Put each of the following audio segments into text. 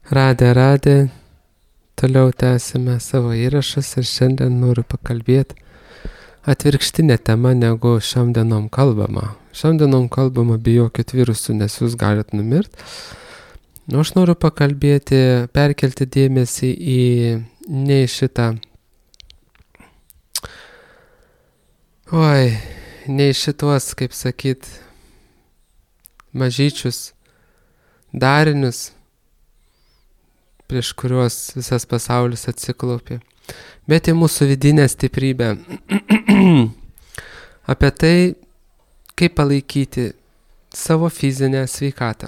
Radę, toliau tęsime savo įrašus ir šiandien noriu pakalbėti atvirkštinę temą, negu šiom dienom kalbama. Šiom dienom kalbama bijokit virusų, nes jūs galit numirti. O aš noriu pakalbėti, perkelti dėmesį ne į šitą, ne į šitos, kaip sakyt, mažyčius darinius, prieš kuriuos visas pasaulis atsiklaupė, bet į mūsų vidinę stiprybę. Apie tai, kaip palaikyti savo fizinę sveikatą.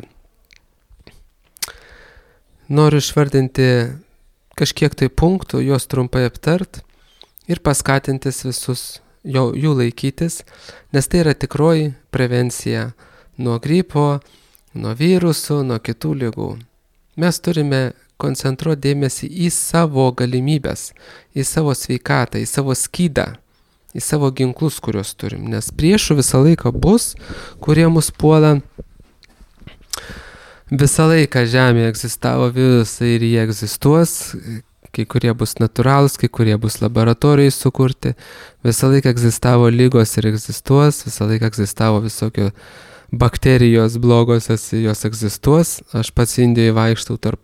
Noriu išvardinti kažkiek tai punktų, juos trumpai aptart ir paskatintis visus jų laikytis, nes tai yra tikroji prevencija nuo gripo, nuo virusų, nuo kitų ligų. Mes turime koncentruoti dėmesį į savo galimybės, į savo sveikatą, į savo skydą, į savo ginklus, kuriuos turim. Nes priešų visą laiką bus, kurie mus puola. Visą laiką Žemėje egzistavo virusai ir jie egzistuos. Kai kurie bus natūralūs, kai kurie bus laboratorijai sukurti. Visą laiką egzistavo lygos ir egzistuos. Visą laiką egzistavo visokio bakterijos blogosios, jos egzistuos. Aš pats Indijoje vaikštau tarp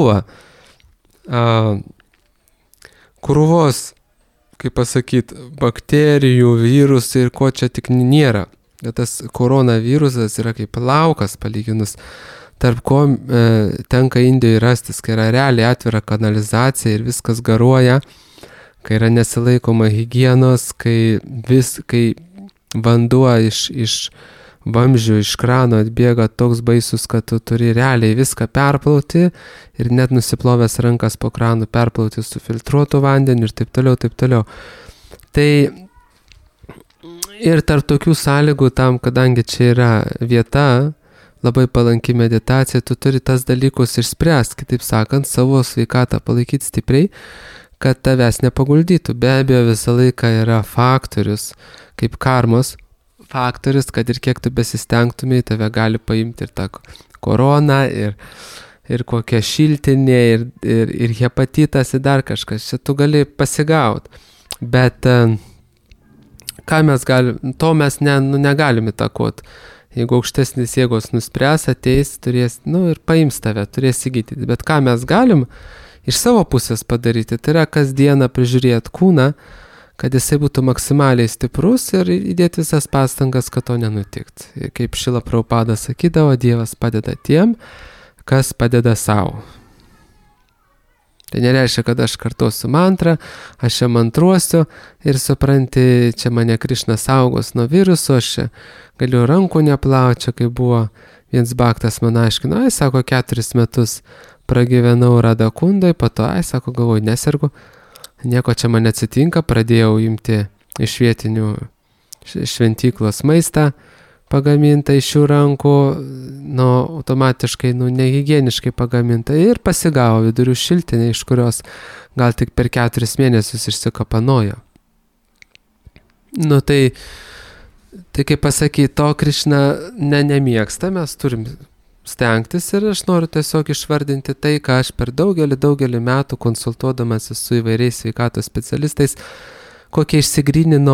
krūvos, kaip pasakyti, bakterijų, virusų ir ko čia tik nėra. Tas koronavirusas yra kaip laukas palyginus, tarp ko tenka Indijoje rastis, kai yra realiai atvira kanalizacija ir viskas garuoja, kai yra nesilaikoma higienos, kai vanduo iš vamzdžių, iš krano atbėga toks baisus, kad tu turi realiai viską perplauti ir net nusiplovęs rankas po kranu perplauti su filtruotu vandeniu ir taip toliau. Tai ir tarp tokių sąlygų tam, kadangi čia yra vieta, labai palanki meditacija, tu turi tas dalykus išspręsti, kitaip sakant, savo sveikatą palaikyti stipriai, kad tavęs nepaguldytų. Be abejo, visą laiką yra faktorius, kaip karmos faktorius, kad ir kiek tu besistengtumai, tave gali paimti ir tą koroną, ir kokia šiltinė, ir hepatitas, ir dar kažkas. Čia tu gali pasigauti. Bet ką mes to mes negalim įtakoti. Jeigu aukštesnis jėgos nuspręs, ateis, turės, ir paims tave, turės įgyti. Bet ką mes galim iš savo pusės padaryti, tai yra kasdieną prižiūrėti kūną, kad jisai būtų maksimaliai stiprus ir įdėti visas pastangas, kad to nenutiktų. Kaip Šrila Prabhupada sakydavo, Dievas padeda tiem, kas padeda savo. Tai nereiškia, kad aš kartosiu mantrą, aš čia mantruosiu ir supranti, čia mane Krišna saugos nuo virusų, aš čia galiu rankų neplauti, čia kaip buvo vienas bhaktas man aiškino, sako, 4 metus pragyvenau Radakundai, po to, sako, galvoju, nesergu, nieko čia man atsitinka, pradėjau imti iš vietinių šventyklos maistą pagamintą iš šių rankų, automatiškai, nehigieniškai pagamintą ir pasigavo vidurių šiltinę, iš kurios gal tik per 4 mėnesius išsikapanojo. Tai kaip pasakyti, to Krišna nemėgsta, mes turim stengtis ir aš noriu tiesiog išvardinti tai, ką aš per daugelį metų konsultuodamas su įvairiais sveikatos specialistais, kokie išsigrynino,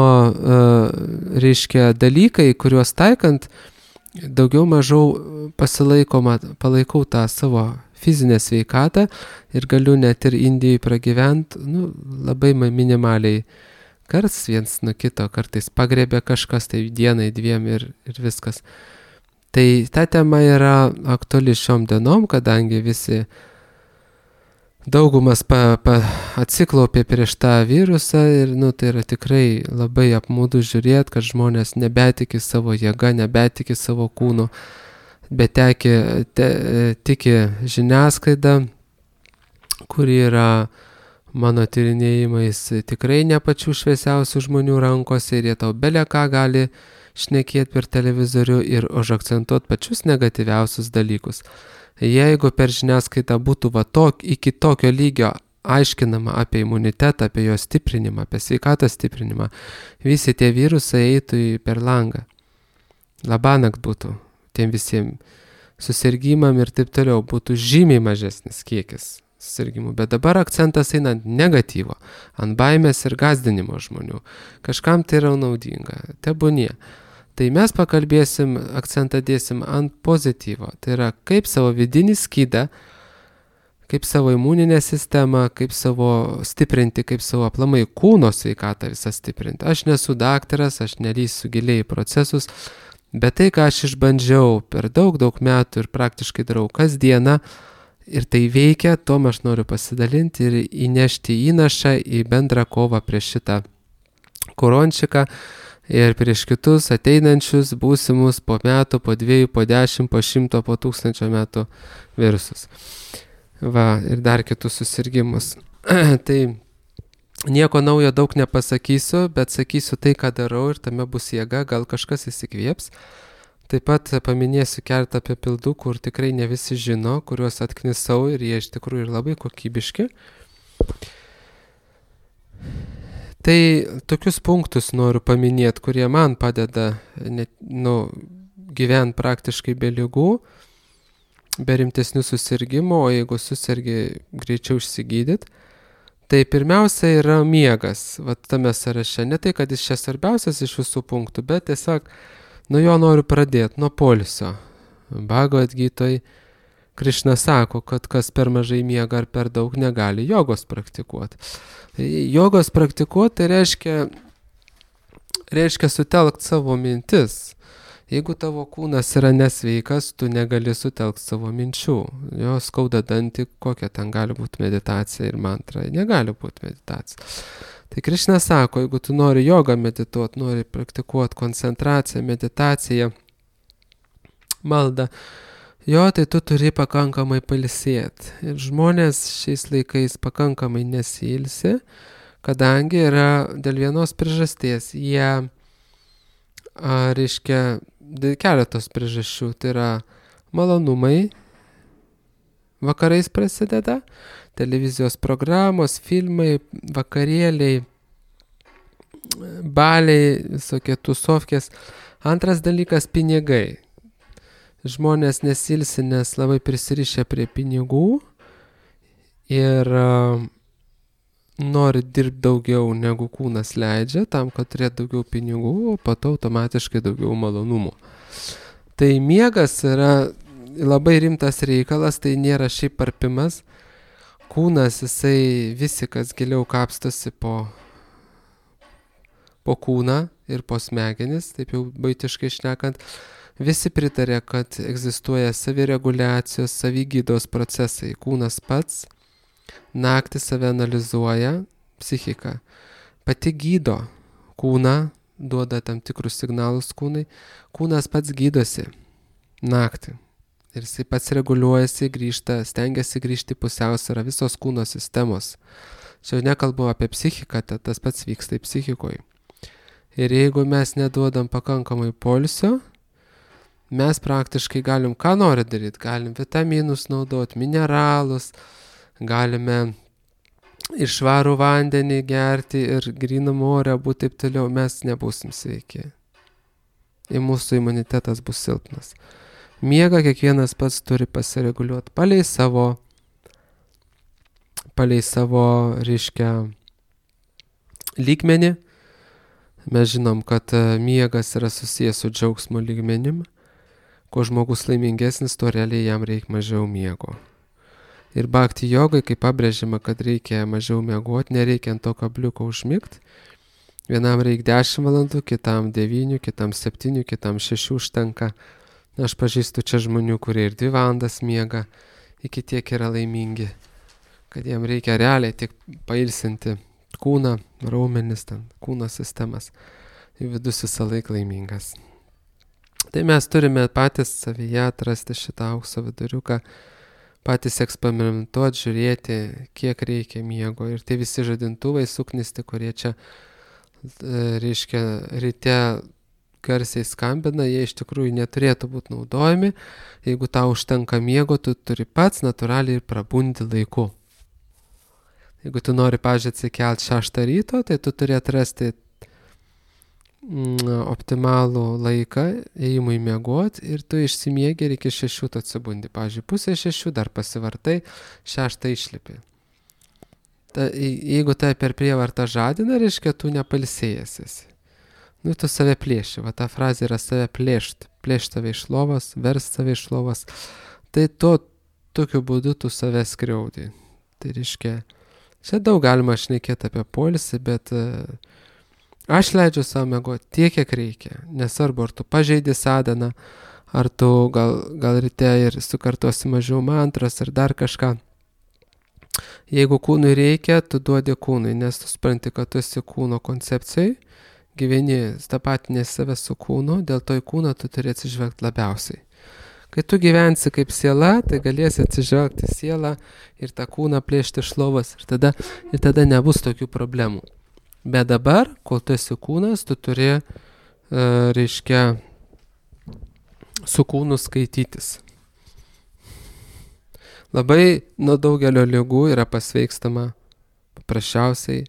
dalykai, kuriuos taikant, daugiau mažiau palaikau tą savo fizinę sveikatą ir galiu net ir Indijoje pragyventi, labai minimaliai. Karts viens nuo kito, kartais pagrebė kažkas, tai dienai, 2 ir viskas. Tai ta tema yra aktuali šiom dienom, kadangi visi daugumas atsiklaupė prieš tą virusą ir tai yra tikrai labai apmaudu žiūrėti, kad žmonės nebetiki savo jėga, nebetiki savo kūnu, bet tiki žiniasklaida, kuri yra mano tyrinėjimais tikrai ne pačių šviesiausių žmonių rankose ir jie tau bele ką gali šnekėti per televizorių ir užakcentuoti pačius negatyviausius dalykus. Jeigu per žiniasklaidą būtų iki tokio lygio aiškinama apie imunitetą, apie jo stiprinimą, apie sveikatos stiprinimą, visi tie virusai eitų per langą. Labanakt būtų tiem visiems susirgymam ir taip toliau, būtų žymiai mažesnis kiekis susirgymų. Bet dabar akcentas eina ant negatyvo, ant baimės ir gąsdinimo žmonių. Kažkam tai yra naudinga, tebūnie. Tai mes pakalbėsim, akcentą dėsim ant pozityvo. Tai yra kaip savo vidinį skydą, kaip savo imuninę sistemą, kaip savo stiprinti, kaip savo aplamai kūno sveikatą visą stiprinti. Aš nesu daktaras, aš nelysiu giliai į procesus, bet tai, ką aš išbandžiau per daug metų ir praktiškai darau kasdieną, ir tai veikia, tom aš noriu pasidalinti ir įnešti įnašą į bendrą kovą prieš šitą korončiką ir prieš kitus ateinančius būsimus po metų, po 2, po 10, po 100, po 1000 metų virusus. Va, ir dar kitus susirgymus. Tai nieko naujo daug nepasakysiu, bet sakysiu tai, ką darau ir tame bus jėga, gal kažkas įsikvėps. Taip pat paminėsiu keletą papildų, kur tikrai ne visi žino, kuriuos atknisau ir jie iš tikrųjų ir labai kokybiški. Tai tokius punktus noriu paminėti, kurie man padeda gyventi praktiškai be ligų, be rimtesnių susirgymų, o jeigu susirgi, greičiau išsigydyti. Tai pirmiausia yra miegas, va tame sąraše. Ne tai, kad jis čia svarbiausias iš visų punktų, bet tiesiog nuo jo noriu pradėti, nuo poilsio. Bhagavad Gitoj Krišna sako, kad kas per mažai miega ar per daug negali jogos praktikuoti. Jogos praktikuoti tai reiškia sutelkti savo mintis. Jeigu tavo kūnas yra nesveikas, tu negali sutelkti savo minčių. Jo skauda dantį, kokia ten gali būti meditacija ir mantra. Negali būti meditacija. Tai Krišna sako, jeigu tu nori jogą medituoti, nori praktikuoti koncentraciją, meditaciją, maldą, tai tu turi pakankamai pailsėti. Ir žmonės šiais laikais pakankamai nesiilsi, kadangi yra dėl vienos priežasties. Jie, keletos priežasčių, tai yra malonumai, vakarais prasideda, televizijos programos, filmai, vakarėliai, baliai, visokie tusovkės. Antras dalykas – pinigai. Žmonės nesilsi, nes labai prisirišę prie pinigų ir nori dirbti daugiau negu kūnas leidžia, tam, kad turėtų daugiau pinigų, o po to automatiškai daugiau malonumų. Tai miegas yra labai rimtas reikalas, tai nėra šiaip parpimas. Kūnas, jisai visi, kas giliau kapstosi po kūną ir po smegenis, taip jau buitiškai šnekant, visi pritarė, kad egzistuoja savireguliacijos, savigydos procesai. Kūnas pats naktį save analizuoja, psichika pati gydo kūną, duoda tam tikrus signalus kūnai. Kūnas pats gydosi naktį. Ir jisai pats reguliuojasi, stengiasi grįžti pusiausvyrą visos kūno sistemos. Čia jau nekalbu apie psichiką, tas pats vyksta į psichikoje. Ir jeigu mes neduodam pakankamai poilsio, mes praktiškai galim ką nori daryti. Galim vitaminus naudoti, mineralus, galime ir švarų vandenį gerti, ir gryną morę būti taip toliau. Mes nebūsim sveiki. Ir mūsų imunitetas bus silpnas. Miegą kiekvienas pats turi pasireguliuoti palei savo, lygmenį. Mes žinom, kad miegas yra susijęs su džiaugsmo lygmenim. Kuo žmogus laimingesnis, to realiai jam reikia mažiau miego. Ir bhakti jogai, kai pabrėžiama, kad reikia mažiau miegoti, nereikia ant to kabliuko užmigti. Vienam reikia 10 valandų, kitam 9, kitam 7, kitam 6 užtenka. Aš pažįstu čia žmonių, kurie ir 2 valandas miega, iki tiek yra laimingi, kad jiem reikia realiai tik pailsinti kūną, raumenis, kūno sistemas. Ir vidus visą laiką laimingas. Tai mes turime patys savyje atrasti šitą aukso viduriuką, patys eksperimentuoti, žiūrėti, kiek reikia miego. Ir tai visi žadintuvai suknisti, kurie čia, ryte garsiai skambina, jie iš tikrųjų neturėtų būti naudojami. Jeigu tau užtenka miego, tu turi pats natūraliai ir prabundi laiku. Jeigu tu nori, pavyzdžiui, atsikelti 6 ryto, tai tu turi atrasti optimalų laiką ėjimui miegot ir tu išsimiegi ir iki 6 tu atsibundi. Pavyzdžiui, 5:30 dar pasivartai, 6 išlipi. Jeigu tai per prievartą žadina, reiškia, tu nepalsėjęs esi. Nu, tu save plėši. Va, ta frazė yra save plėšti. Plėšti save iš lovos, versti save iš lovos. Tai tokiu būdu tu save skriaudi. Tai reiškia, čia daug galima šnekėti apie poilsį, bet aš leidžiu savo miegoti tiek, kiek reikia. Nesvarbu, ar tu pažeidi sadaną, ar tu gal ryte ir sukartosi mažiau mantras, ar dar kažką. Jeigu kūnui reikia, tu duodi kūnui, nes tu supranti, kad tu esi kūno koncepcijai, gyveni, tapatinės save su kūnu, dėl to į kūną tu turi atsižvelgti labiausiai. Kai tu gyvensi kaip siela, tai galėsi atsižvelgti sielą ir tą kūną plėšti iš lovos ir tada nebus tokių problemų. Bet dabar, kol tu esi kūnas, tu turi, reiškia, su kūnu skaitytis. Labai nuo daugelio ligų yra pasveikstama paprasčiausiai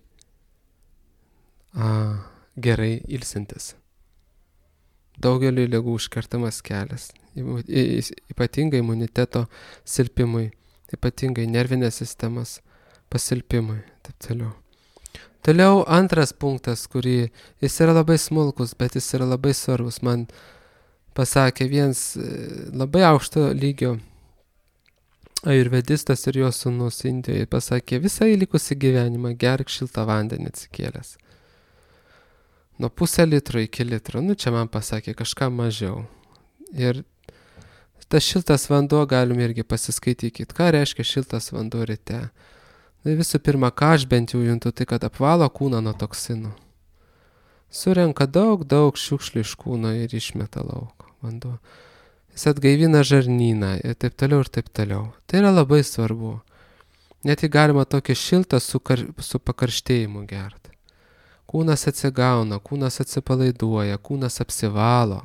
gerai ilsintis. Daugeliu ligų užkertamas kelias, ypatingai imuniteto silpimui, ypatingai nervinės sistemas pasilpimui, taip toliau. Toliau antras punktas, kurį jis yra labai smulkus, bet jis yra labai svarbus. Man pasakė vienas labai aukšto lygio ajurvedistas ir jo sūnus Indijoje, pasakė, visą likusį gyvenimą gerk šiltą vandenį atsikėlęs. Nuo 0,5 litro iki litro, čia man pasakė kažką mažiau. Ir tas šiltas vanduo galim irgi pasiskaitykit, ką reiškia šiltas vanduo ryte. Tai visų pirma, ką aš bent jau juntu, tai kad apvalo kūną nuo toksinų. Surenka daug šiukšlių iš kūno ir išmeta lauk vanduo. Jis atgaivina žarnyną ir taip toliau ir taip toliau. Tai yra labai svarbu. Net jį galima tokį šiltą su pakarštėjimu gerti. Kūnas atsigauna, kūnas atsipalaiduoja, kūnas apsivalo.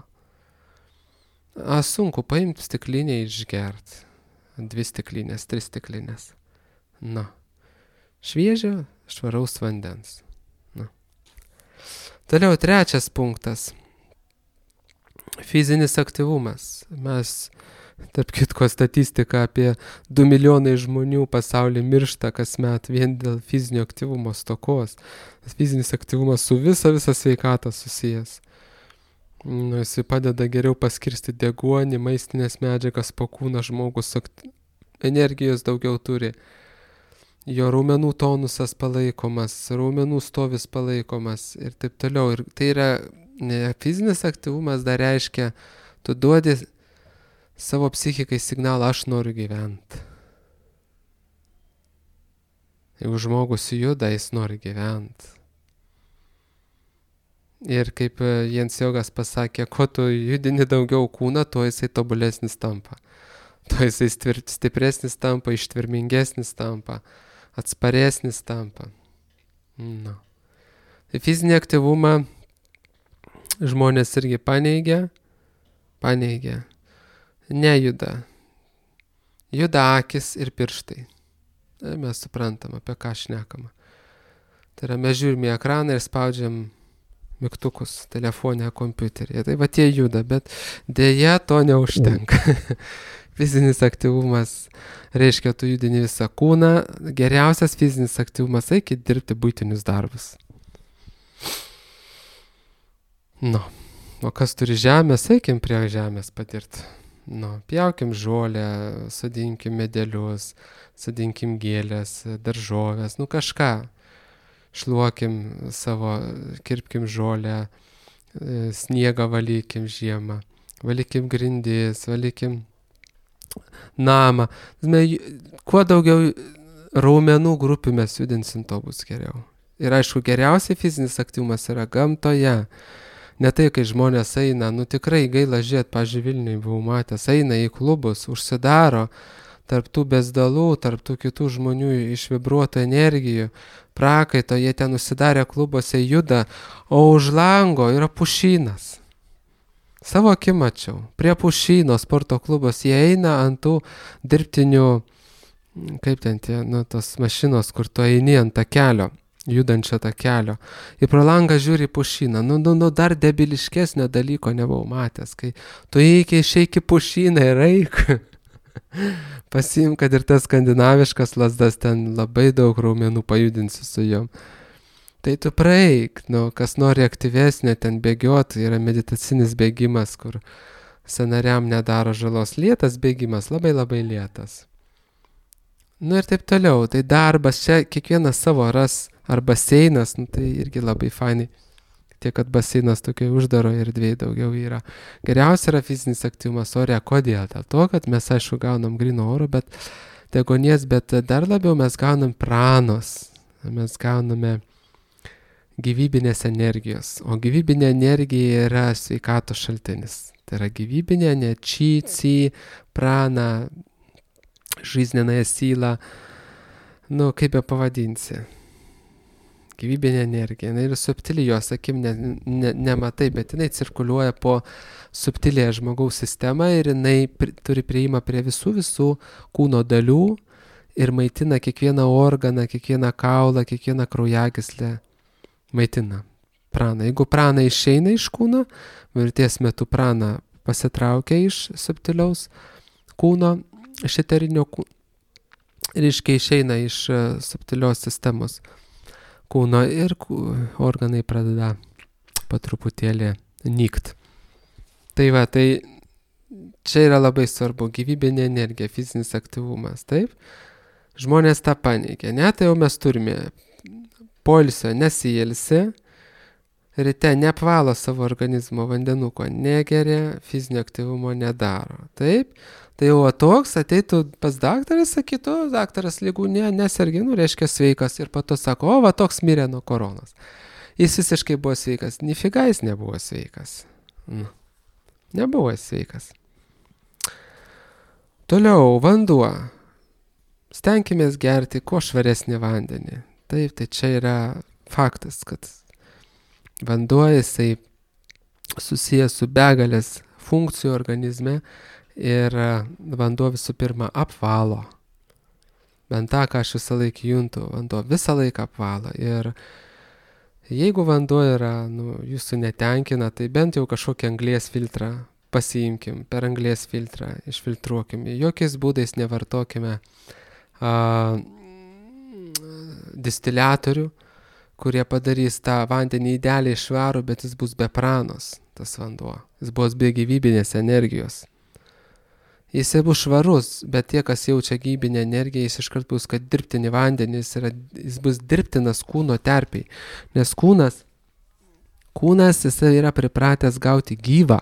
Sunku paimti stiklinę išgerti. 2 stiklinės, 3 stiklinės. Šviežio, švaraus vandens. Toliau 3 punktas. Fizinis aktyvumas. Mes, tarp kitko, statistika apie 2 milijonai žmonių pasaulyje miršta kasmet vien dėl fizinio aktyvumo stokos. Fizinis aktyvumas su visa sveikata susijęs. Jis padeda geriau paskirsti deguonį, maistinės medžiagas po kūną, žmogus energijos daugiau turi. Jo raumenų tonusas palaikomas, raumenų stovis palaikomas ir taip toliau. Ir tai yra fizinis aktyvumas dar reiškia, tu duodi savo psichikai signalą, aš noriu gyventi. Jeigu žmogus juda, jis nori gyventi. Ir kaip Jens Jogas pasakė, kuo tu judini daugiau kūną, tuo jisai tobulesnis tampa. Tuo jisai stipresnis tampa, ištvermingesnis tampa, atsparesnis tampa. Tai fizinį aktyvumą žmonės irgi paneigia, nejuda. Juda akis ir pirštai. Mes suprantam, apie ką šnekama. Tai yra, mes žiūrime į ekraną ir spaudžiam mygtukus telefone, kompiuteryje. Tai va tie juda, bet dėja to neužtenka. Fizinis aktyvumas reiškia, tu judini visą kūną. Geriausias fizinis aktyvumas, eikit dirbti buitinius darbus. O kas turi žemės, eikim prie žemės patirti. Pjaukim žolę, sadinkim medelius, sadinkim gėlės, daržovės, kažką. Šluokim savo, kirpkim žolę, sniegą valykim žiemą, valykim grindis, valykim namą. Kuo daugiau raumenų grupių mes judinsim, to bus geriau. Ir aišku, geriausiai fizinis aktyvumas yra gamtoje. Ne tai, kai žmonės eina, tikrai gaila žiūrėti, pavyzdžiui, Vilniuje buvau matęs, eina į klubus, užsidaro tarp tų bezdalų, tarp tų kitų žmonių išvibruotų energijų, prakaito, jie ten užsidarę klubuose juda, o už lango yra pušynas. Savo akim mačiau, prie pušyno sporto klubos jie eina ant tų dirbtinių, kaip ten tie, tos mašinos, kur tu eini ant takelio. judančio takelio. Į pro langą žiūri pušyną. Dar debiliškesnio dalyko nebuvau matęs, kai tu išeik į pušyną ir eik. Pasiim, kad ir tas skandinaviškas lazdas, ten labai daug raumenų pajudinsi su jom. Tai tu praeik, kas nori aktyvesnė, ten bėgiot, yra meditacinis bėgimas, kur sąnariam nedaro žalos. Lėtas bėgimas, labai labai lėtas. Ir taip toliau, tai darbas čia kiekvienas savo ras, ar baseinas, tai irgi labai fainai. Tiek, kad baseinas tokioje uždaro erdvėje daugiau yra. Geriausia yra fizinis aktyvumas ore. Kodėl? Dėl to, kad mes aišku gaunam gryno oro, bet degonės, bet dar labiau mes gaunam pranos. Mes gauname gyvybinės energijos. O gyvybinė energija yra sveikato šaltinis. Tai yra gyvybinė, ne čy, prana, жизненная сила, kaip be pavadinsi. Gyvybinė energija. Jinai yra subtili, jos akim nematai, bet jinai cirkuliuoja po subtilėje žmogaus sistemą ir jinai turi prieimą prie visų kūno dalių ir maitina kiekvieną organą, kiekvieną kaulą, kiekvieną kraujagyslę. Maitina praną. Jeigu prana išeina iš kūno, mirties metu prana pasitraukia iš subtiliaus kūno, iš eterinio kūno, reiškia išeina iš subtilios sistemos kūno ir organai pradeda po truputėlį nykt. Tai čia yra labai svarbu, gyvybinė energija, fizinis aktyvumas, taip? Žmonės tą paneigia, ne? Tai jau mes turime poilsio, nesiilsi, ryte neapvalo savo organizmo vandenuko, negeria, fizinio aktyvumo nedaro, taip? Tai jau toks ateitų pas daktarą, sakytų, daktaras ligų nesergi, reiškia sveikas ir po to sako, toks mirė nuo koronos. Jis visiškai buvo sveikas, nifiga jis nebuvo sveikas. Nebuvo sveikas. Toliau, vanduo. Stenkimės gerti kuo švaresnį vandenį. Taip, tai čia yra faktas, kad vanduo jisai susijęs su begalės funkcijų organizme. Ir vanduo visų pirma apvalo. Bent tą, ką aš visą laiką juntu, vanduo visą laiką apvalo. Ir jeigu vanduo yra, jūsų netenkina, tai bent jau kažkokį anglies filtrą pasiimkim, per anglies filtrą išfiltruokim. Jokiais būdais nevartokime distiliatorių, kurie padarys tą vandenį idealiai švarų, bet jis bus be pranos, tas vanduo. Jis bus be gyvybinės energijos. Jis bus švarus, bet tie, kas jaučia gyvybinę energiją, jis iškart bus, kad dirbtinį vandenį, jis bus dirbtinas kūno terpiai. Nes kūnas jis yra pripratęs gauti gyvą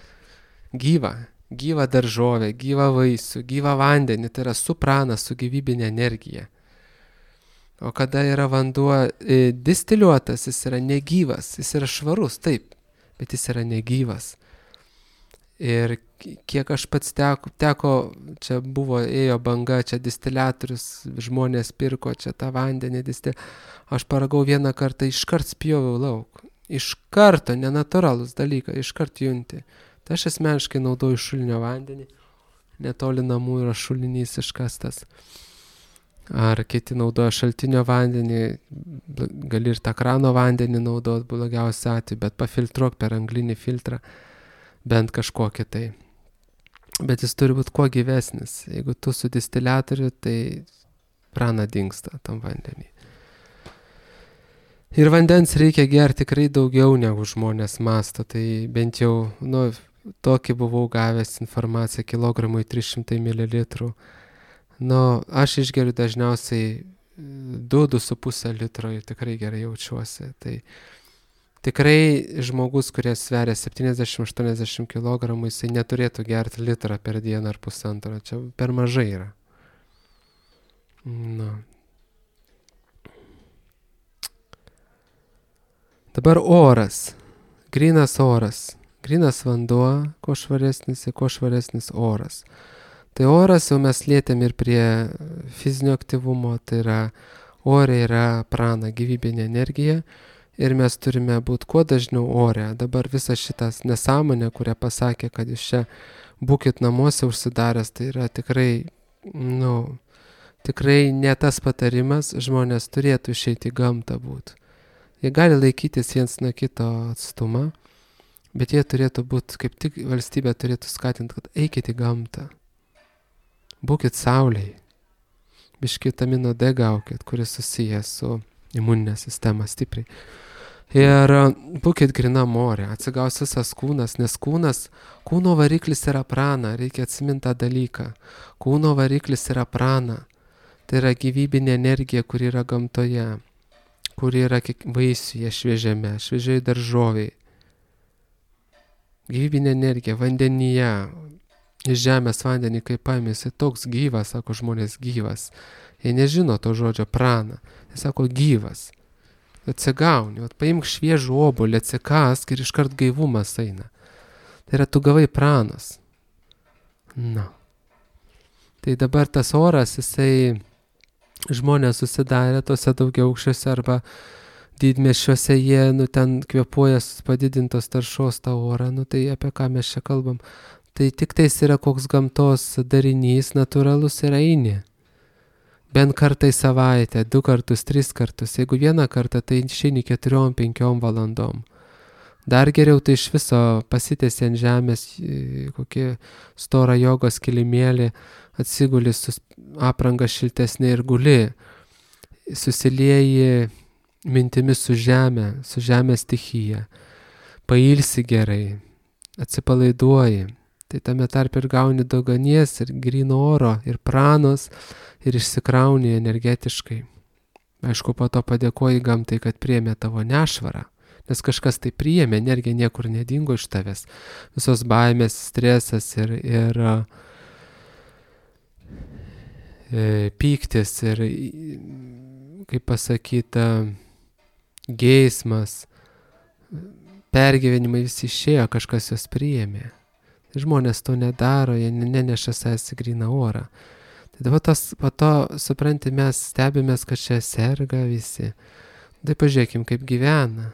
daržovę, gyvą vaisių, gyvą vandenį, tai yra su prana, su gyvybinė energija. O kada yra vanduo distiliuotas, jis yra negyvas, jis yra švarus, taip, bet jis yra negyvas. Ir kiek aš pats teko, čia ėjo banga, čia distiliatorius, žmonės pirko čia tą vandenį, aš paragau vieną kartą, iškart spjoviau lauk. Iš karto, nenatūralus dalykas, iškart junti. Tai aš asmeniškai naudoju šulinio vandenį, netoli namų yra šulinys iškastas. Ar kiti naudoja šaltinio vandenį, gali ir tą krano vandenį naudoti blogiausiu atveju, bet pafiltruok per anglinį filtrą. Bent kažkokį tai. Bet jis turi būti kuo gyvesnis. Jeigu tu su distiliatoriu, tai prana dingsta tam vandenį. Ir vandens reikia gerti tikrai daugiau negu žmonės masto. Tai bent jau, tokį buvau gavęs informaciją kilogramui 300 ml. Aš išgeriu dažniausiai 2,5 litro ir tikrai gerai jaučiuosi. Tai tikrai žmogus, kuris sveria 70-80 kg, jisai neturėtų gerti litrą per dieną ar pusantro. Čia per mažai yra. Dabar oras. Grynas oras. Grynas vanduo, kuo švaresnis oras. Tai oras jau mes lietėm ir prie fizinio aktyvumo, tai yra ore yra prana, gyvybinė energija. Ir mes turime būti kuo dažniau ore. Dabar visa šitas nesąmonė, kurią pasakė, kad jūs čia būkit namuose užsidaręs, tai yra tikrai, tikrai ne tas patarimas, žmonės turėtų išeiti į gamtą būt. Jie gali laikytis viens nuo kito atstumą, bet jie turėtų būti, kaip tik valstybė turėtų skatinti, kad eikite į gamtą. Būkit saulėj. Biškį vitamino D gaukit, kuris susijęs su imuninė sistema stipriai. Ir būkit grina morė, atsigaus visas kūnas, nes kūno variklis yra prana, reikia atsiminti tą dalyką. Kūno variklis yra prana, tai yra gyvybinė energija, kuri yra gamtoje, kuri yra vaisiuje, šviežiame, šviežiai daržoviai. Gyvybinė energija vandenyje, iš žemės vandenį kaip paėmė, jisai toks gyvas, sako žmonės gyvas. Jie nežino to žodžio prana, jis sako gyvas. Atsigauni, paimk šviežų obuolį, atsikask ir iškart gaivumas eina. Tai yra tu gavai pranas. Na. Tai dabar tas oras, jisai žmonės susidarė tose daugiaaukščiuose arba didmiesčiuose, jie ten kvėpuoja padidintos taršos tą orą, tai apie ką mes čia kalbam. Tai tik tais yra koks gamtos darinys natūralus ir eini. Bent kartą į savaitę, 2 kartus, 3 kartus. Jeigu vieną kartą, tai išeini 4-5 valandom. Dar geriau tai iš viso pasitiesi ant žemės kokį storą jogos kilimėlį, atsiguli su apranga šiltesnė ir guli. Susilieji mintimis su žemės stichija. Pailsi gerai, atsipalaiduoji. Tai tame tarp ir gauni dauganies, ir gryno oro, ir pranos, ir išsikrauni energetiškai. Aišku, po to padėkoji gamtai, kad priėmė tavo nešvarą, nes kažkas tai priėmė, energija niekur nedingo iš tavęs. Visos baimės, stresas ir pyktis ir, kaip pasakyta, geismas, pergyvenimai visi išėjo, kažkas jos priėmė. Žmonės to nedaro, jie neneša savęs į gryną orą. Tai dabar po to, supranti, mes stebimės, kad čia serga visi. Tai pažiūrėkim, kaip gyvena.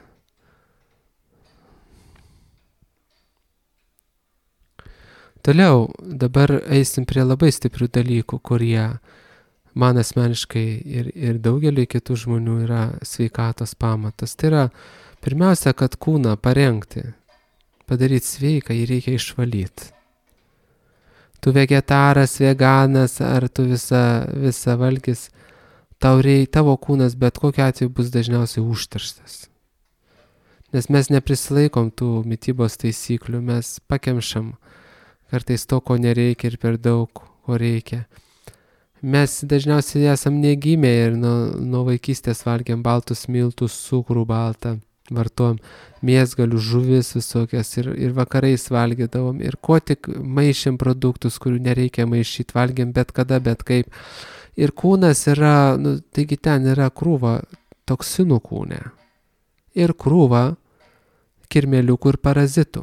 Toliau, dabar eisim prie labai stiprių dalykų, kurie man asmeniškai ir daugeliui kitų žmonių yra sveikatos pamatas. Tai yra, pirmiausia, kad kūną parengti. Padaryti sveiką, jį reikia išvalyti. Tu vegetaras, veganas, ar tu visa valgis, tavo kūnas bet kokiu atveju bus dažniausiai užterštas. Nes mes neprisilaikom tų mitybos taisyklių, mes pakemšam kartais to, ko nereikia ir per daug, ko reikia. Mes dažniausiai esam negimę ir nuo vaikystės valgėm baltus miltus, cukrų baltą. Vartojom mėsgalių, žuvis visokias ir vakarais valgydavom ir ko tik maišėm produktus, kurių nereikia maišyti, valgėm bet kada, bet kaip. Ir kūnas yra, taigi ten yra krūva toksinų kūne ir krūva kirmėliukų ir parazitų.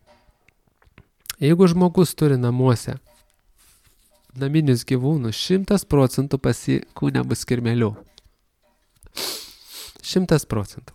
Jeigu žmogus turi namuose naminius gyvūnus, 100% pas jį kūne bus kirmėlių. 100%.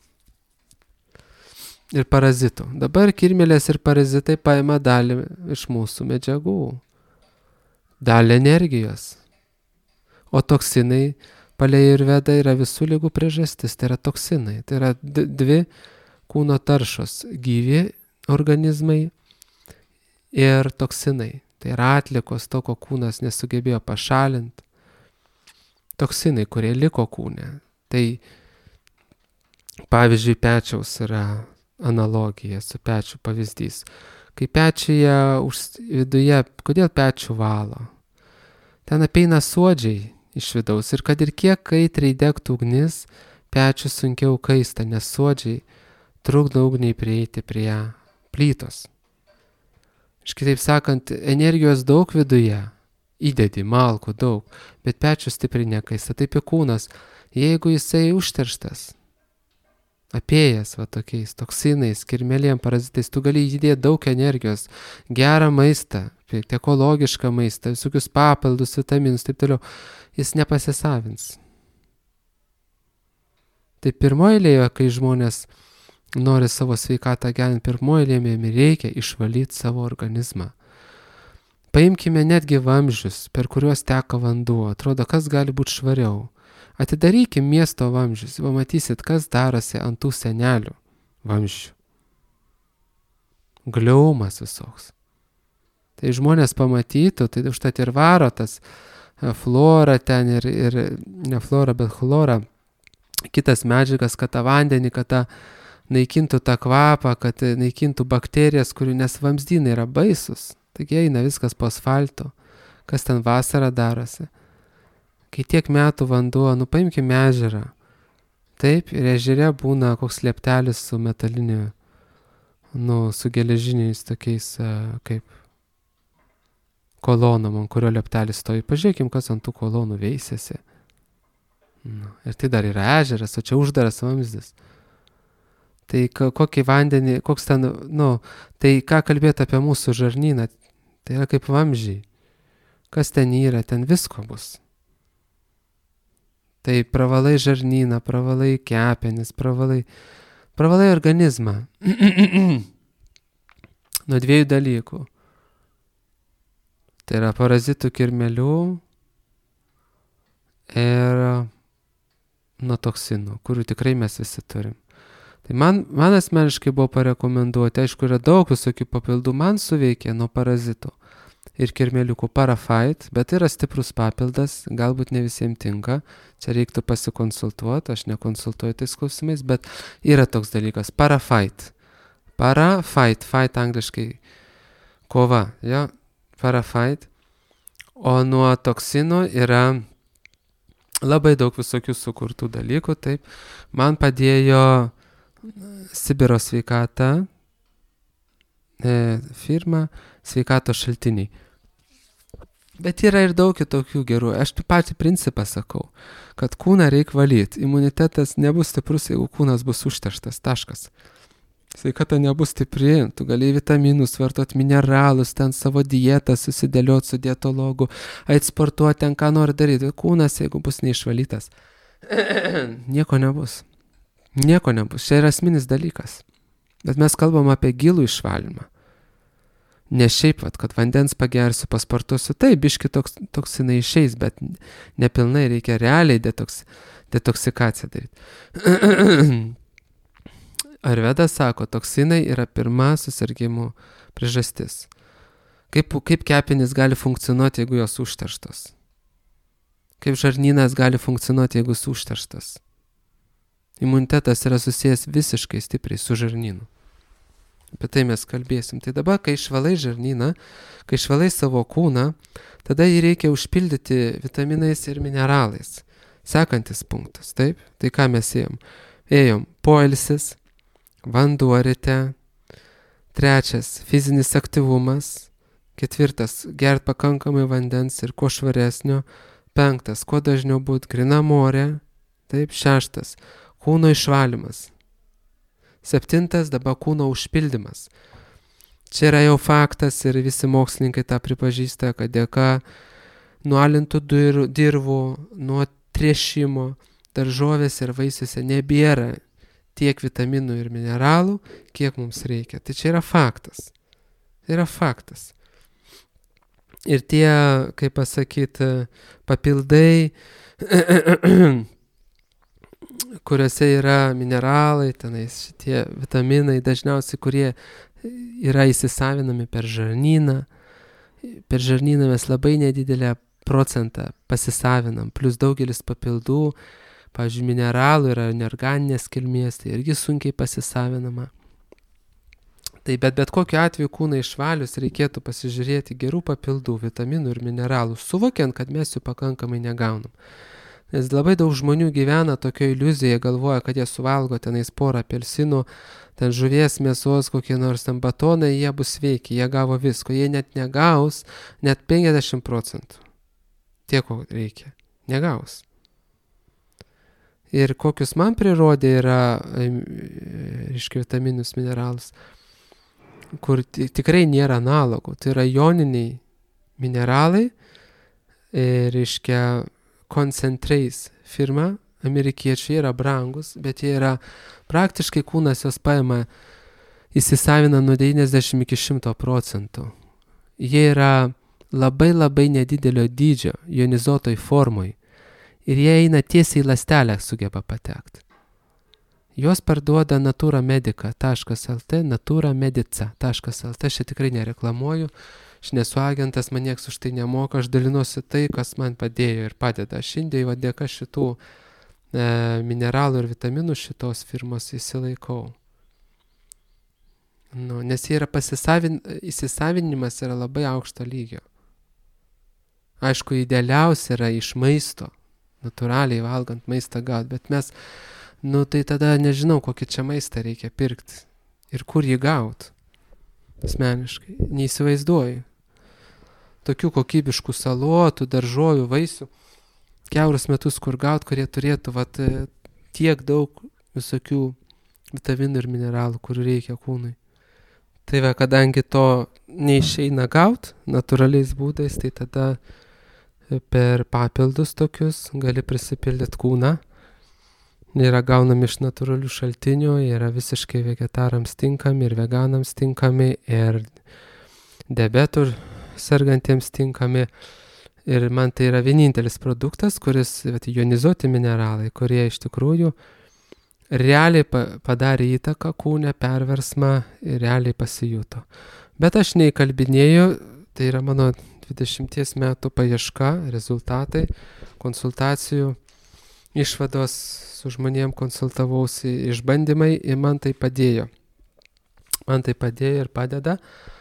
Ir parazitų. Dabar kirmėlės ir parazitai paima dalį iš mūsų medžiagų. Dalį energijos. O toksinai, palei Ajurvedą, yra visų ligų priežastis. Tai yra toksinai. Tai yra 2 kūno taršos. Gyvi organizmai ir toksinai. Tai yra atlikos to, ko kūnas nesugebėjo pašalinti. Toksinai, kurie liko kūne. Tai, pavyzdžiui, pečiaus yra analogija su pečių pavyzdys. Kai pečiuje viduje, kodėl pečių valo? Ten apeina suodžiai iš vidaus ir kad ir kiek kaitriai degtų ugnis, pečių sunkiau kaista, nes suodžiai trukdo ugniai prieiti prie plytos. Kitaip sakant, energijos daug viduje, įdedi malkų daug, bet pečių stipriai nekaista. Taip ir kūnas, jeigu jisai užterštas, apėjęs tokiais toksinais, kirmėlėm, parazitais, tu gali įdėti daug energijos, gerą maistą, ekologišką maistą, visokius papildus, vitaminus, taip toliau, jis nepasisavins. Tai pirmoje eilėje, kai žmonės nori savo sveikatą gerinti, pirmoje eilėje reikia išvalyti savo organizmą. Paimkime netgi vamzdžius, per kuriuos teka vanduo. Atrodo, kas gali būti švariau. Atidarykim miesto vamzdžius, pamatysit, kas darosi ant tų senelių vamzdžių. Gliaumas visoks. Tai žmonės pamatytų, tai užtat ir varo tas flora ten ir ne flora, bet chlora, kitas medžiagas, kad tą vandenį, kad tą naikintų tą kvapą, kad naikintų bakterijas, kurių nes vamzdynai yra baisus. Taigi eina viskas po asfalto, kas ten vasarą darosi. Kai tiek metų vanduo, paimkime ežerą. Taip, ir ežere būna koks lieptelis su metaliniu, su geležiniais tokiais, kaip kolonom, ant kurio lieptelis stovi. Pažiūrėkim, kas ant tų kolonų veisėsi. Ir tai dar yra ežeras, o čia uždaras vamzdis. Tai kokį vandenį, koks ten, tai ką kalbėti apie mūsų žarnyną, tai yra kaip vamzdžiai. Kas ten yra, ten visko bus. Tai pravalai žarnyną, pravalai kepenis, pravalai organizmą. Nuo dviejų dalykų. Tai yra parazitų kirmelių ir nuo toksinų, kurių tikrai mes visi turim. Tai man asmeniškai buvo parekomenduoti, aišku, yra daug visokių papildų, man suveikė nuo parazitų ir kirmeliukų Parafait, bet yra stiprus papildas, galbūt ne visiems tinka, čia reiktų pasikonsultuoti, aš nekonsultuoju tais klausimais, bet yra toks dalykas, Parafait. Parafait, fight angliškai kova, jo, Parafait. O nuo toksinų yra labai daug visokių sukurtų dalykų, taip. Man padėjo Sibiro sveikata, firma, sveikatos šaltiniai. Bet yra ir daug kitokių gerų. Aš patį principą sakau, kad kūną reikia valyti. Imunitetas nebus stiprus, jeigu kūnas bus užterštas. Taškas. Sveikata nebus stipri, tu gali vitaminus vartot, mineralus, ten savo dietą susidėlioti su dietologu, eit sportuoti, ten ką nori daryti. Kūnas, jeigu bus neišvalytas, nieko nebus. Nieko nebus. Čia yra esminis dalykas. Bet mes kalbam apie gilų išvalymą. Ne šiaip, kad vandens pagersiu, pasportuosiu, tai biški toksinai išeis, bet nepilnai reikia realiai detoksikaciją daryti. Arveda sako, toksinai yra pirma susirgimų priežastis. Kaip kepenys gali funkcionuoti, jeigu jos užterštos? Kaip žarnynas gali funkcionuoti, jeigu jis užterštas? Imunitetas yra susijęs visiškai stipriai su žarnynu. Apie tai mes kalbėsim. Tai dabar, kai išvalai žarnyną, kai išvalai savo kūną, tada jį reikia užpildyti vitaminais ir mineralais. Sekantis punktas, taip? Tai ką mes ėjom? Ėjom poilsis, vanduo ryte, 3, fizinis aktyvumas, 4, gert pakankamai vandens ir kuo švaresnio, 5, kuo dažniau būt gryna morė, taip, 6, kūno išvalymas, 7, dabar kūno užpildymas. Čia yra jau faktas ir visi mokslininkai tą pripažįsta, kad dėka nualintų dirvų, nuo tręšimo, daržovės ir vaisiuose nebėra tiek vitaminų ir mineralų, kiek mums reikia. Tai čia yra faktas. Tai yra faktas. Ir tie, kaip pasakyti, papildai, kuriuose yra mineralai, tenais šitie vitaminai, dažniausiai, kurie yra įsisavinami per žarnyną. Per žarnyną mes labai nedidelę procentą pasisavinam, plus daugelis papildų, pavyzdžiui, mineralų yra neorganinės kilmės, tai irgi sunkiai pasisavinama. Tai bet kokiu atveju kūną išvalius reikėtų pasižiūrėti gerų papildų, vitaminų ir mineralų, suvokiant, kad mes jų pakankamai negaunam. Nes labai daug žmonių gyvena tokio iliuzijoje, galvoja, kad jie suvalgo tenais porą apelsinų, ten žuvies, mėsos, kokie nors ten batonai, jie bus sveiki, jie gavo visko, jie net negaus, net 50%. Tiek, ko reikia. Negaus. Ir kokius man prirodė yra, reiškia, vitaminus, mineralus, kur tikrai nėra analogų. Tai yra joniniai mineralai, reiškia, Concentrates firma, amerikiečiai yra brangus, bet jie yra praktiškai kūnas jos paima, įsisavina nuo 90 iki 100%. Jie yra labai labai nedidelio dydžio, jonizuotoj formoj. Ir jie eina tiesiai į ląstelę sugeba patekti. Jos parduoda naturamedica.lt, naturamedica.lt, aš čia tikrai nereklamuoju, aš nesu agentas, man nieks už tai nemoka, aš dalinuosi tai, kas man padėjo ir padeda. Aš Indijai dėka šitų mineralų ir vitaminų šitos firmos įsilaikau. Nes jie yra įsisavinimas yra labai aukšto lygio. Aišku, idealiausia yra iš maisto, natūraliai valgant maistą gauti, bet mes, tai tada nežinau, kokį čia maistą reikia pirkti ir kur jį gauti. Asmeniškai, neįsivaizduoju. Tokių kokybiškų salotų, daržovių, vaisių, kiaurus metus kur gauti, kurie turėtų tiek daug visokių vitaminų ir mineralų, kurių reikia kūnui. Tai kadangi to neišeina gauti natūraliais būdais, tai tada per papildus tokius gali prisipildyti kūną. Yra gaunami iš natūralių šaltinių, yra visiškai vegetarams tinkami ir veganams tinkami ir diabetų sergantiems tinkami. Ir man tai yra vienintelis produktas, kuris jonizuoti mineralai, kurie iš tikrųjų realiai padarė įtaką kūne, perversmą ir realiai pasijuto. Bet aš neįkalbinėjau, tai yra mano 20 metų paieška, rezultatai, konsultacijų, išvados su žmonėm konsultavausi, išbandymai ir man tai padėjo. Man tai padėjo ir padeda.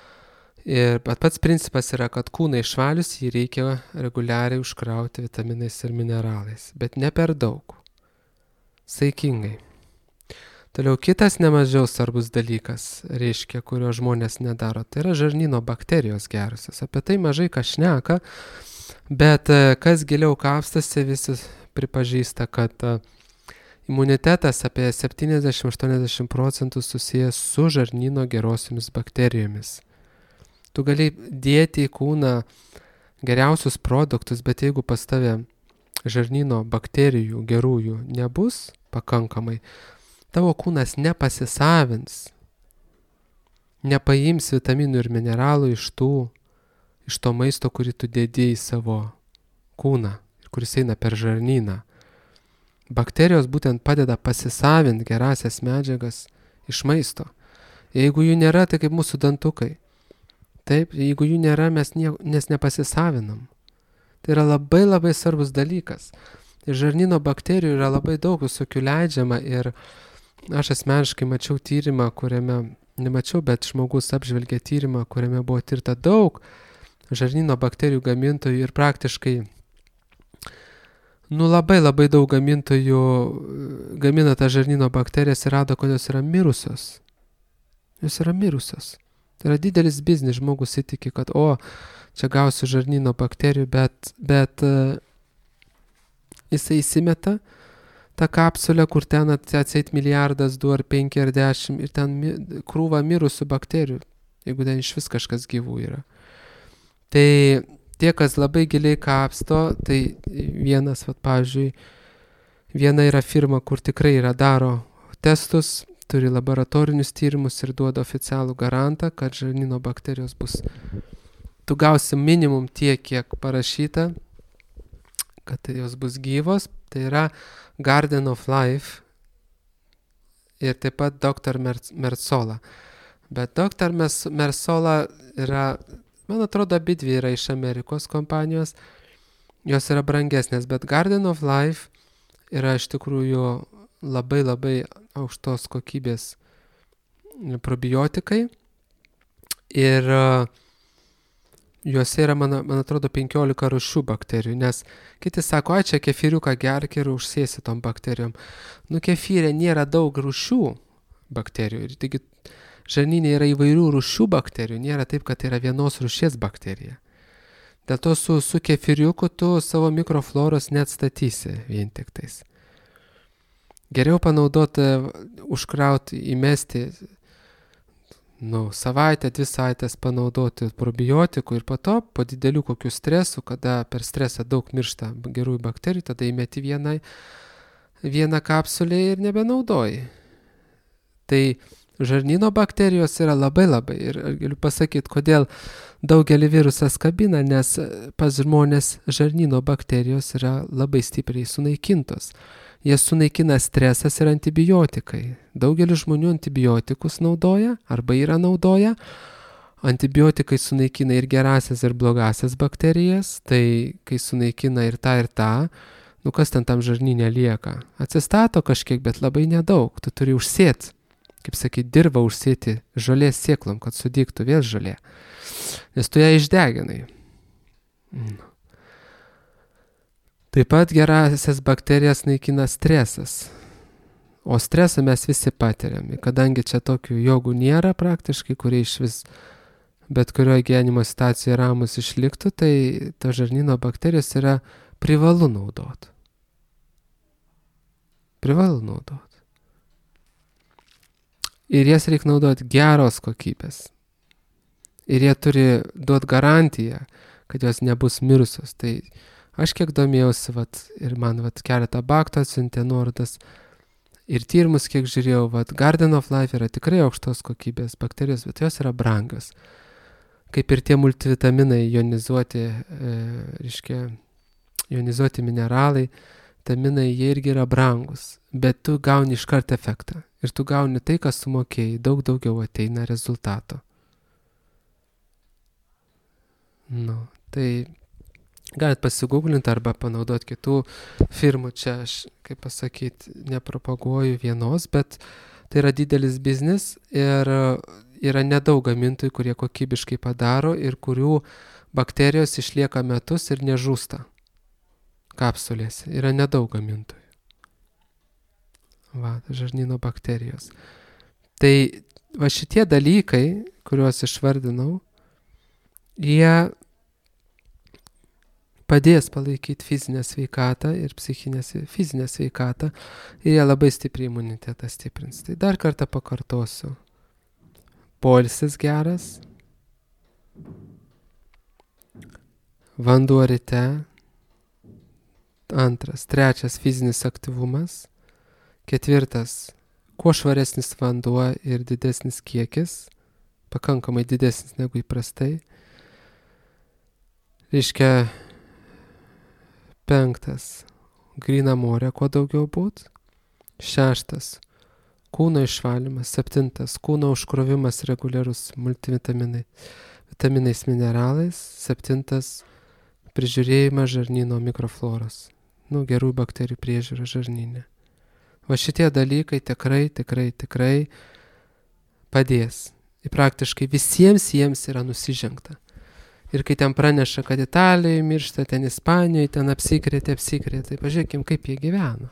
Ir pats principas yra, kad kūną išvalius jį reikia reguliariai užkrauti vitaminais ir mineralais, bet ne per daug. Saikingai. Toliau kitas nemažiau svarbus dalykas, reiškia, kurio žmonės nedaro, tai yra žarnyno bakterijos gerosios. Apie tai mažai kas šneka, bet kas giliau kapstasi, visi pripažįsta, kad imunitetas apie 70-80% susijęs su žarnyno gerosiomis bakterijomis. Tu gali dėti į kūną geriausius produktus, bet jeigu pas tave žarnyno bakterijų gerųjų nebus pakankamai, tavo kūnas nepasisavins, nepaims vitaminų ir mineralų iš to maisto, kurį tu dėdi į savo kūną, kuris eina per žarnyną. Bakterijos būtent padeda pasisavinti gerasias medžiagas iš maisto. Jeigu jų nėra, tai kaip mūsų dantukai. Taip, jeigu jų nėra, mes nepasisavinam. Tai yra labai labai svarbus dalykas. Ir žarnyno bakterijų yra labai daug visokių leidžiama ir aš asmeniškai mačiau tyrimą, bet žmogus apžvelgė tyrimą, kuriame buvo tirta daug žarnyno bakterijų gamintojų ir praktiškai labai labai daug gamintojų gamina tą žarnyno bakterijas ir rado, kad jos yra mirusios. Jos yra mirusios. Tai yra didelis biznis, žmogus įtiki, kad čia gausiu žarnyno bakterijų, bet jisai įsimeta tą kapsulę, kur ten atseit milijardas, 2 ar 5 ar 10 ir ten krūva mirusių bakterijų, jeigu ten iš vis kažkas gyvų yra. Tai tie, kas labai giliai kapsto, tai vienas, pavyzdžiui, viena yra firma, kur tikrai daro testus, turi laboratorinius tyrimus ir duoda oficialų garantą, kad žarnyno bakterijos bus. Tu gausi minimum tiek, kiek parašyta, kad jos bus gyvos. Tai yra Garden of Life ir taip pat Dr. Mercola. Bet Dr. Mercola yra, man atrodo, abidvi yra iš Amerikos kompanijos. Jos yra brangesnės, bet Garden of Life yra iš tikrųjų labai labai aukštos kokybės probiotikai ir juose yra, man atrodo, 15 rūšių bakterijų, nes kiti sako, čia kefiriuką gerk ir užsėsi tom bakterijom. Kefyre nėra daug rūšių bakterijų ir taigi žarnyne yra įvairių rūšių bakterijų, nėra taip, kad yra vienos rūšies bakterija. Dėl to su kefiriuku tu savo mikrofloros neatstatysi vien tik tais. Geriau panaudoti, užkrauti, įmesti savaitę, 2 savaitės panaudoti probiotikų ir po to, po didelių kokių stresų, kada per stresą daug miršta gerųjų bakterijų, tada įmeti vieną kapsulę ir nebenaudoji. Tai žarnyno bakterijos yra labai ir galiu pasakyti, kodėl daugelį virusas kabina, nes pas žmonės žarnyno bakterijos yra labai stipriai sunaikintos. Jas sunaikina stresas ir antibiotikai. Daugelis žmonių antibiotikus naudoja arba yra naudoja. Antibiotikai sunaikina ir gerasias, ir blogasias bakterijas, tai kai sunaikina ir tą, nu kas ten tam žarnyne lieka? Atsistato kažkiek, bet labai nedaug. Tu turi užsėti, kaip sakyti, dirvą užsėti žolės sėklom, kad sudygtų vėl žolė. Nes tu ją išdeginai. Taip pat gerasias bakterijas naikina stresas. O stresą mes visi patiriam. Kadangi čia tokių jogų nėra praktiškai, kurie iš vis bet kurioje gyvenimo situacijoje ramus išliktų, tai to žarnyno bakterijos yra privalu naudoti. Privalu naudoti. Ir jas reikia naudoti geros kokybės. Ir jie turi duoti garantiją, kad jos nebus mirusios. Tai aš kiek domėjausi, ir man keletą baktų atsiuntė nuorodas. Ir tyrimus, kiek žiūrėjau, Garden of Life yra tikrai aukštos kokybės bakterijos, bet jos yra brangios. Kaip ir tie multivitaminai, jonizuoti mineralai, vitaminai, jie irgi yra brangus. Bet tu gauni iškart efektą. Ir tu gauni tai, kas sumokėjai, daug daugiau ateina rezultato. Tai galit pasigūglinti arba panaudoti kitų firmų. Čia aš, kaip pasakyti, nepropaguoju vienos, bet tai yra didelis biznis ir yra nedaug gamintojų, kurie kokybiškai padaro ir kurių bakterijos išlieka metus ir nežūsta kapsulėse. Yra nedaug gamintojų. Žarnyno bakterijos. Tai šitie dalykai, kuriuos išvardinau, jie padės palaikyti fizinę sveikatą ir fizinę sveikatą ir jie labai stipriai imunitetą stiprins. Tai dar kartą pakartosiu. Poilsis geras, vanduo ryte, 2, 3 fizinis aktyvumas, 4 kuo švaresnis vanduo ir didesnis kiekis, pakankamai didesnis negu įprastai. Reiškia 5 gryna morė, kuo daugiau būt. 6 kūno išvalymas. 7 kūno užkrovimas reguliarus vitaminais, mineralais. 7 prižiūrėjimas žarnyno mikrofloros. Gerų bakterijų priežiūra žarnyne. Šitie dalykai tikrai padės. Ir praktiškai visiems jiems yra nusižengta. Ir kai ten praneša, kad Italijoje miršta, ten Ispanijoje, ten apsikrėtė, tai pažiūrėkim, kaip jie gyvena.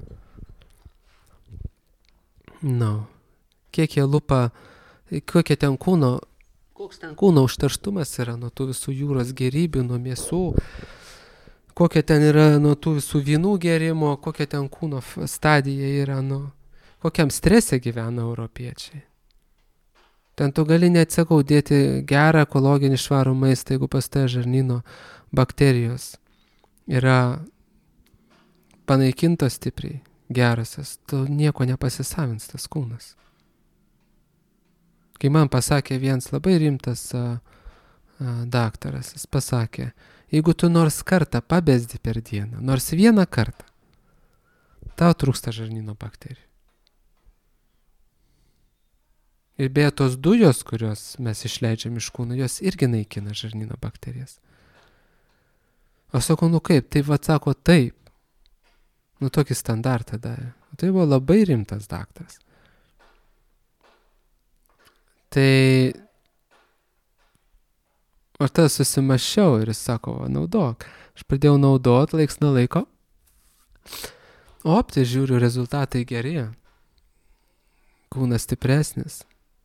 Kiek jie lupa, koks ten kūno užterštumas yra nuo tų visų jūros gėrybių, nuo mėsų, kokia ten yra nuo tų visų vynų gėrimo, kokia ten kūno stadija yra, kokiam strese gyvena europiečiai. Ten tu gali neatsakau dėti gerą ekologinį švarų maistą, jeigu pas tai žarnyno bakterijos yra panaikintos stipriai gerasios, tu nieko nepasisavins tas kūnas. Kai man pasakė vienas labai rimtas daktaras, jis pasakė, jeigu tu nors kartą pabezdi per dieną, nors vieną kartą, tau trūksta žarnyno bakterijų. Ir beje, tos dujos, kurios mes išleidžiam iš kūno, jos irgi naikina žarnyno bakterijas. Aš sakau, kaip? Tai sako, taip. Tokį standartą davė. Tai buvo labai rimtas daktaras. Tai aš tada susimašiau ir jis sako, naudok. Aš pradėjau naudoti laiks nuo laiko. Tai žiūriu, rezultatai geri. Kūnas stipresnis.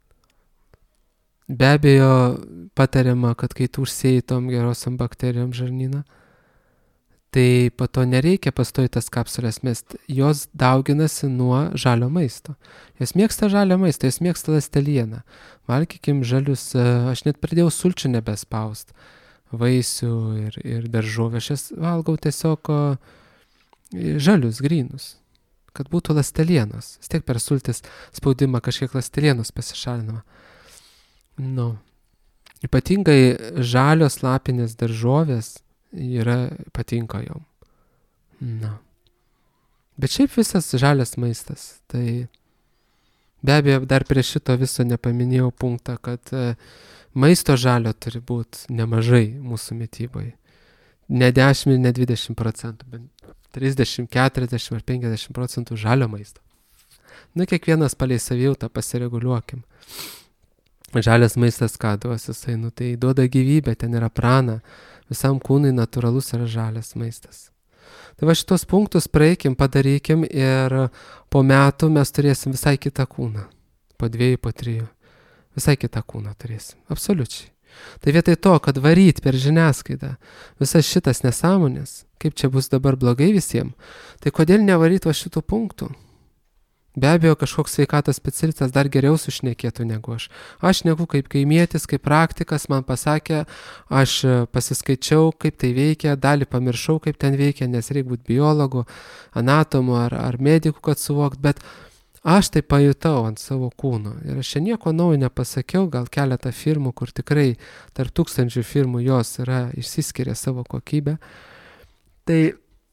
Be abejo, patariama, kad kai tu užsėjai tom gerosiom bakterijom žarnyną, tai po to nereikia pastoji tas kapsulės mesti. Jos dauginasi nuo žalio maisto. Jos mėgsta žalio maistą, jos mėgsta ląstelieną. Valgykim žalius, aš net pradėjau sulčių nebespaust. Vaisių ir daržovę. Aš jas valgau tiesiog žalius, grynus. kad būtų ląstelienos. Vis tiek per sultis spaudimą kažkiek ląstelienos pasišalinama. Nu. Ypatingai žalios lapinės daržovės patinka jom. Na. Bet šiaip visas žalias maistas. Tai be abejo, dar prie šito viso nepaminėjau punktą, kad maisto žalio turi būti nemažai mūsų mityboje. Ne 10, ne 20%, bet 30, 40 ar 50% žalio maisto. Nu, kiekvienas palei savijautą pasireguliuokim. Žalias maistas ką duos jisai, tai duoda gyvybę, ten yra prana, visam kūnui natūralus yra žalias maistas. Tai va šitos punktus praeikim, padarykim ir po metų mes turėsim visai kitą kūną. Po 2, po 3. Visai kitą kūną turėsim. Absoliučiai. Tai vietoj to, kad varyt per žiniasklaidą visas šitas nesąmonės, kaip čia bus dabar blogai visiems, tai kodėl nevaryt va šitų punktų? Be abejo, kažkoks sveikatos specialistas dar geriau sušnekėtų negu aš. Aš negu kaip kaimietis, kaip praktikas, man pasakė, aš pasiskaičiau, kaip tai veikia, dalį pamiršau, kaip ten veikia, nes reikia būti biologu, anatomu ar mediku, kad suvokt, bet aš tai pajutau ant savo kūno. Ir aš čia nieko naujo nepasakiau, gal keletą firmų, kur tikrai tarp 1000 firmų jos išsiskiria savo kokybę. Tai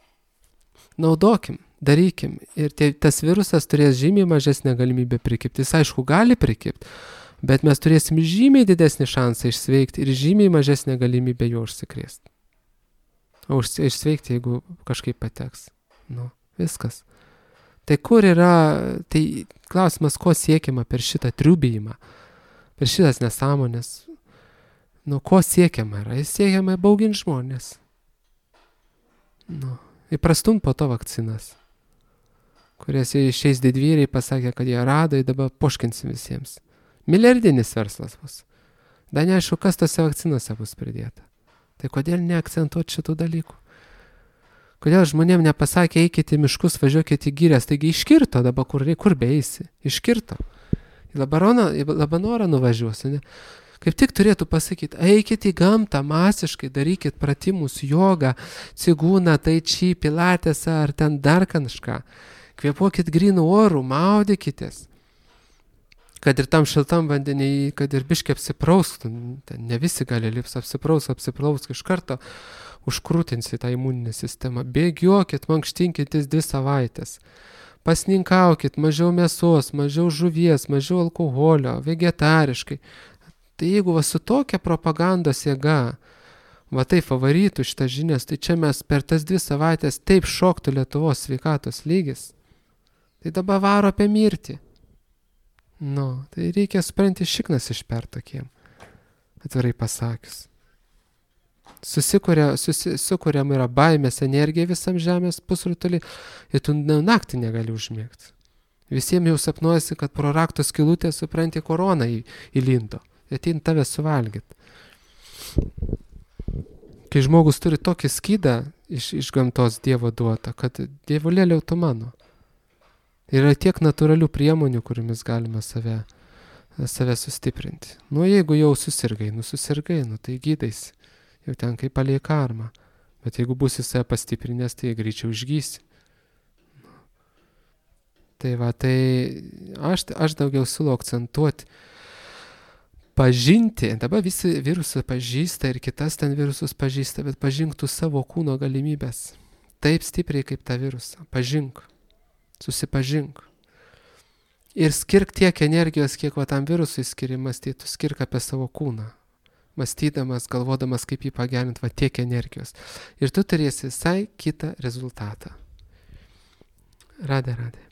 naudokim. Darykim. Ir tas virusas turės žymiai mažesnę galimybę prikipti. Jis aišku gali prikipti, bet mes turėsim žymiai didesnį šansą išsveikti ir žymiai mažesnę galimybę jo užsikrėsti. O išsveikti, jeigu kažkaip pateks. Nu, viskas. Tai kur yra, tai klausimas, ko siekiama per šitą triubijimą, per šitas nesąmonės. Nu, ko siekiama yra? Siekiama bauginti žmonės. Nu, įprastum po to vakcinas, kurias šiais didvyriai pasakė, kad jie rado, ir dabar poškinsim visiems. Milijardinis verslas bus. Dar neaišku, kas tose vakcinose bus pridėta. Tai kodėl neakcentuoti šitų dalykų? Kodėl žmonėm nepasakė, eikite į miškus, važiuokite į girias, taigi iškirto dabar, kur beeisi? Iškirto. Į Labanorą nuvažiuosiu, ne? Kaip tik turėtų pasakyti, eikite į gamtą masiškai, darykit pratimus, jogą, cigūną, tai či, pilatesą ar ten dar kažką. Kvėpuokit grynų orų, maudykitės. Kad ir tam šiltam vandenį, kad ir biškai apsipraustų, ne visi gali apsiprausk iš karto, užkrūtinsi tą imuninę sistemą. Bėgiokit, mankštinkitės 2 savaitės. Pasninkaukit, mažiau mėsos, mažiau žuvies, mažiau alkoholio, vegetariškai. Tai jeigu va su tokia propagandos jėga, va taip varytų šitas žinias, tai čia mes per tas 2 savaitės taip šoktų Lietuvos sveikatos lygis. Tai dabar varo apie mirtį. Nu, tai reikia supranti šiknas išpert tokiem, atvirai pasakius. Sukuriam yra baimės energija visam žemės pusrutulį ir tu naktį negali užmėgti. Visiems jau sapnuojasi, kad pro rakto skylutę, supranti, korona įlindo. Atein tave suvalgyt. Kai žmogus turi tokį skydą iš gamtos Dievo duotą, kad dievulėliau tu mano. Yra tiek natūralių priemonių, kuriomis galime save sustiprinti. Nu, jeigu jau susirgai, tai gydaisi. Jau ten kaip palei karmą. Bet jeigu būsi save pastiprinęs, tai greičiau išgysi. Tai va, tai aš daugiau siūlau akcentuoti, pažinti, dabar visi virusai pažįsta ir kitas ten virusus pažįsta, bet pažinktų savo kūno galimybės. Taip stipriai kaip tą virusą. Pažink. Susipažink. Ir skirk tiek energijos, kiek va tam virusui skiri mąstyti, skirk apie savo kūną. Mąstydamas, galvodamas, kaip jį pagerinti, va tiek energijos. Ir tu turėsi visai kitą rezultatą. Radė.